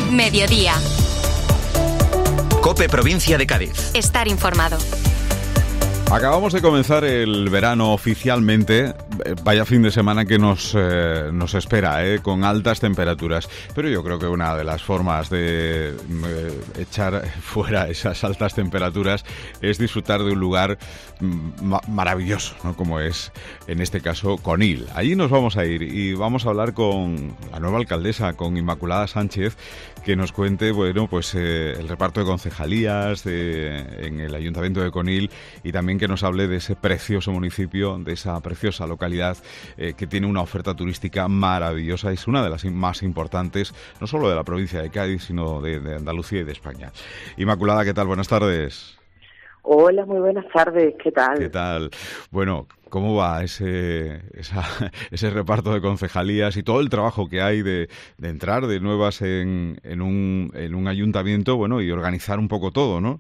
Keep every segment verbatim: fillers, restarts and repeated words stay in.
Mediodía. COPE Provincia de Cádiz. Estar informado. Acabamos de comenzar el verano oficialmente. Vaya fin de semana que nos, eh, nos espera, eh, con altas temperaturas. Pero yo creo que una de las formas de eh, echar fuera esas altas temperaturas es disfrutar de un lugar ma- maravilloso, ¿no? Como es, en este caso, Conil. Allí nos vamos a ir y vamos a hablar con la nueva alcaldesa, con Inmaculada Sánchez, que nos cuente, bueno, pues eh, el reparto de concejalías de, en el Ayuntamiento de Conil, y también que nos hable de ese precioso municipio, de esa preciosa localidad eh, que tiene una oferta turística maravillosa. Es una de las más importantes, no solo de la provincia de Cádiz, sino de, de Andalucía y de España. Inmaculada, ¿qué tal? Buenas tardes. Hola, muy buenas tardes. ¿Qué tal? ¿Qué tal? Bueno, ¿cómo va ese esa, ese reparto de concejalías y todo el trabajo que hay de, de entrar de nuevas en, en, un, en un ayuntamiento, bueno, y organizar un poco todo, ¿no?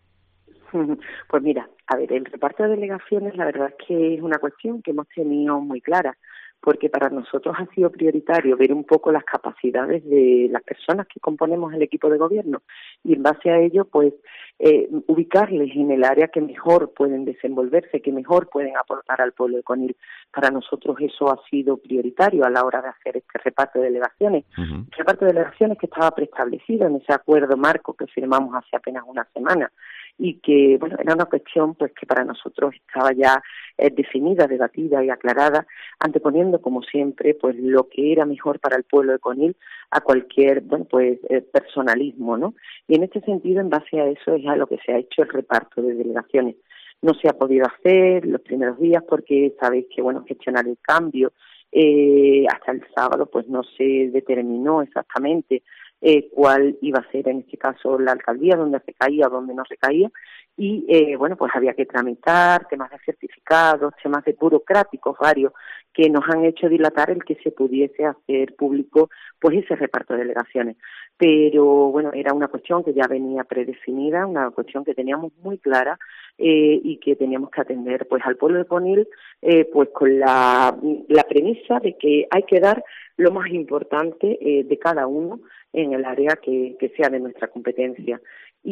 Pues mira, a ver, el reparto de delegaciones la verdad es que es una cuestión que hemos tenido muy clara, porque para nosotros ha sido prioritario ver un poco las capacidades de las personas que componemos el equipo de gobierno y en base a ello, pues, eh, ubicarles en el área que mejor pueden desenvolverse, que mejor pueden aportar al pueblo de Conil. Para nosotros eso ha sido prioritario a la hora de hacer este reparto de delegaciones. Uh-huh. El reparto de delegaciones que estaba preestablecido en ese acuerdo marco que firmamos hace apenas una semana, y que, bueno, era una cuestión pues que para nosotros estaba ya eh, definida, debatida y aclarada, anteponiendo, como siempre, pues lo que era mejor para el pueblo de Conil a cualquier, bueno, pues eh, personalismo, ¿no? Y en este sentido, en base a eso, es a lo que se ha hecho el reparto de delegaciones. No se ha podido hacer los primeros días porque sabéis que, bueno, gestionar el cambio eh, hasta el sábado, pues no se determinó exactamente Eh, cuál iba a ser en este caso la alcaldía, dónde se caía, dónde no se caía, y eh, bueno, pues había que tramitar temas de certificados, temas de burocráticos varios que nos han hecho dilatar el que se pudiese hacer público pues ese reparto de delegaciones. Pero bueno, era una cuestión que ya venía predefinida, una cuestión que teníamos muy clara eh, y que teníamos que atender pues al pueblo de Conil eh, pues con la, la premisa de que hay que dar lo más importante eh, de cada uno en el área que, que sea de nuestra competencia.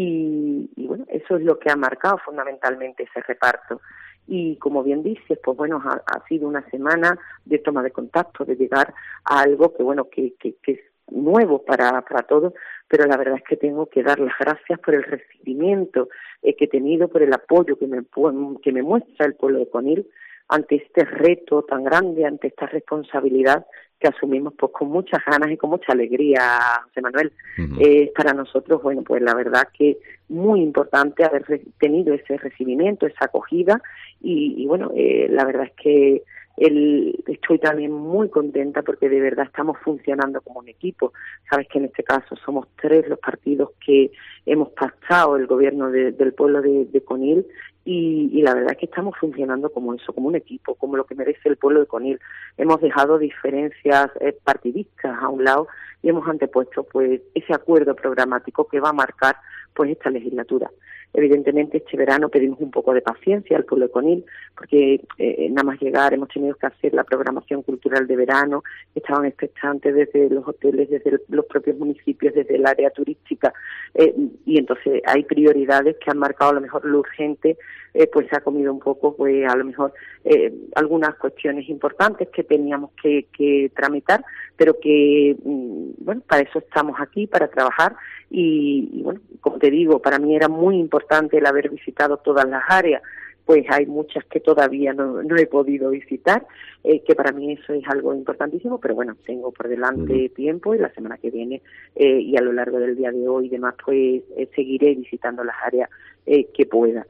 Y, y bueno, eso es lo que ha marcado fundamentalmente ese reparto. Y como bien dices, pues bueno, ha, ha sido una semana de toma de contacto, de llegar a algo que bueno, que, que, que es nuevo para, para todos, pero la verdad es que tengo que dar las gracias por el recibimiento eh, que he tenido, por el apoyo que me, que me muestra el pueblo de Conil ante este reto tan grande, ante esta responsabilidad que asumimos pues con muchas ganas y con mucha alegría, José Manuel. Uh-huh. Eh, para nosotros, bueno, pues la verdad que muy importante haber re- tenido ese recibimiento, esa acogida y, y bueno, eh, la verdad es que el, estoy también muy contenta porque de verdad estamos funcionando como un equipo. Sabes que en este caso somos tres los partidos que hemos pactado el gobierno de, del pueblo de, de Conil y, y la verdad es que estamos funcionando como eso, como un equipo, como lo que merece el pueblo de Conil. Hemos dejado diferencias eh, partidistas a un lado y hemos antepuesto pues ese acuerdo programático que va a marcar pues esta legislatura. Evidentemente este verano pedimos un poco de paciencia al pueblo de Conil porque eh, nada más llegar hemos tenido que hacer la programación cultural de verano, estaban expectantes desde los hoteles, desde el, los propios municipios, desde el área turística eh, y entonces hay prioridades que han marcado a lo mejor lo urgente, eh, pues se ha comido un poco pues a lo mejor eh, algunas cuestiones importantes que teníamos que, que tramitar, pero que mm, bueno, para eso estamos aquí, para trabajar y, y bueno, como te digo, para mí era muy importante el haber visitado todas las áreas, pues hay muchas que todavía no, no he podido visitar, eh, que para mí eso es algo importantísimo, pero bueno, tengo por delante uh-huh. tiempo y la semana que viene eh, y a lo largo del día de hoy y demás, pues eh, seguiré visitando las áreas eh, que pueda.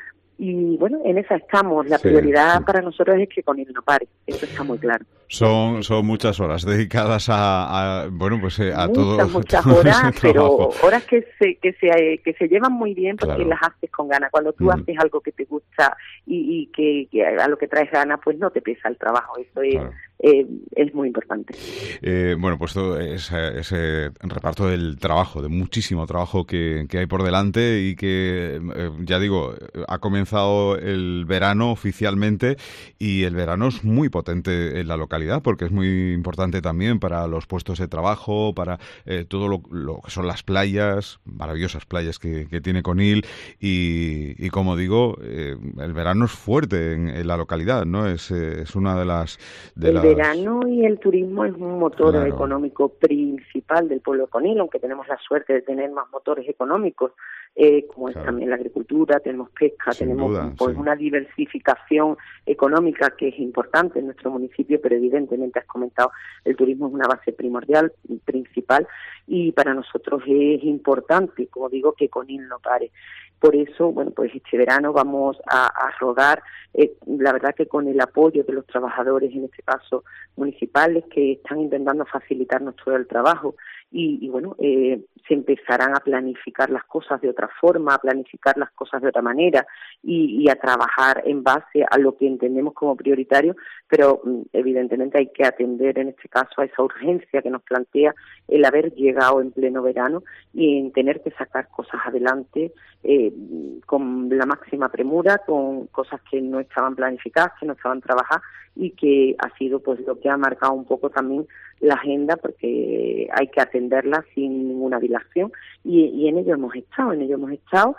Y bueno, en esa estamos. La sí, prioridad sí. para nosotros es que Conil no pare. Eso está muy claro. Son son muchas horas dedicadas a, a bueno, pues eh, a muchas, todo. Muchas todo horas, pero horas que se que se que se llevan muy bien porque claro. las haces con ganas. Cuando tú mm. haces algo que te gusta y, y que, que a lo que traes ganas, pues no te pesa el trabajo. Eso es claro. eh, es muy importante. Eh, bueno, pues todo ese, ese reparto del trabajo, de muchísimo trabajo que, que hay por delante y que, eh, ya digo, ha comenzado el verano oficialmente y el verano es muy potente en la localidad localidad, porque es muy importante también para los puestos de trabajo, para eh, todo lo, lo que son las playas, maravillosas playas que, que tiene Conil, y, y como digo, eh, el verano es fuerte en, en la localidad, ¿no? Es, eh, es una de las... De el las... verano y el turismo es un motor Claro. económico principal del pueblo de Conil, aunque tenemos la suerte de tener más motores económicos, eh, como claro. es también la agricultura, tenemos pesca, Sin tenemos duda, pues sí. una diversificación económica que es importante en nuestro municipio, pero evidentemente has comentado, el turismo es una base primordial, principal, y para nosotros es importante, como digo, que Conil no pare. Por eso, bueno, pues este verano vamos a, a rodar, eh, la verdad que con el apoyo de los trabajadores, en este caso municipales, que están intentando facilitarnos todo el trabajo, y, y bueno, eh, se empezarán a planificar las cosas de otra forma, a planificar las cosas de otra manera y, y a trabajar en base a lo que entendemos como prioritario, pero evidentemente hay que atender en este caso a esa urgencia que nos plantea el haber llegado en pleno verano y en tener que sacar cosas adelante eh, con la máxima premura, con cosas que no estaban planificadas, que no estaban trabajadas y que ha sido pues lo que ha marcado un poco también la agenda, porque hay que atenderla sin ninguna dilación y, y en ello hemos estado, en ello hemos estado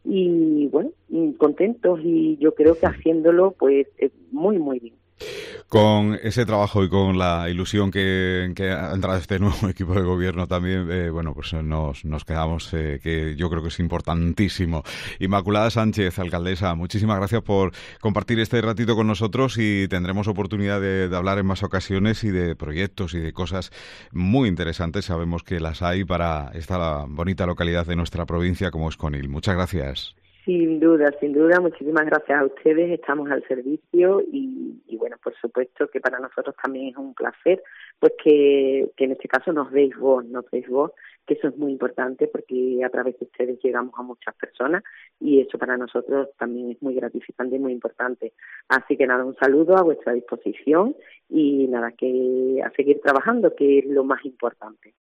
y bueno, contentos y yo creo que haciéndolo pues muy muy bien. Con ese trabajo y con la ilusión que, que ha entrado este nuevo equipo de gobierno también, eh, bueno, pues nos, nos quedamos, eh, que yo creo que es importantísimo. Inmaculada Sánchez, alcaldesa, muchísimas gracias por compartir este ratito con nosotros y tendremos oportunidad de, de hablar en más ocasiones y de proyectos y de cosas muy interesantes. Sabemos que las hay para esta bonita localidad de nuestra provincia como es Conil. Muchas gracias. Sin duda, sin duda, muchísimas gracias a ustedes, estamos al servicio y, y bueno, por supuesto que para nosotros también es un placer, pues que, que en este caso nos deis voz, nos deis voz, que eso es muy importante porque a través de ustedes llegamos a muchas personas y eso para nosotros también es muy gratificante y muy importante. Así que nada, un saludo a vuestra disposición y nada, que a seguir trabajando, que es lo más importante.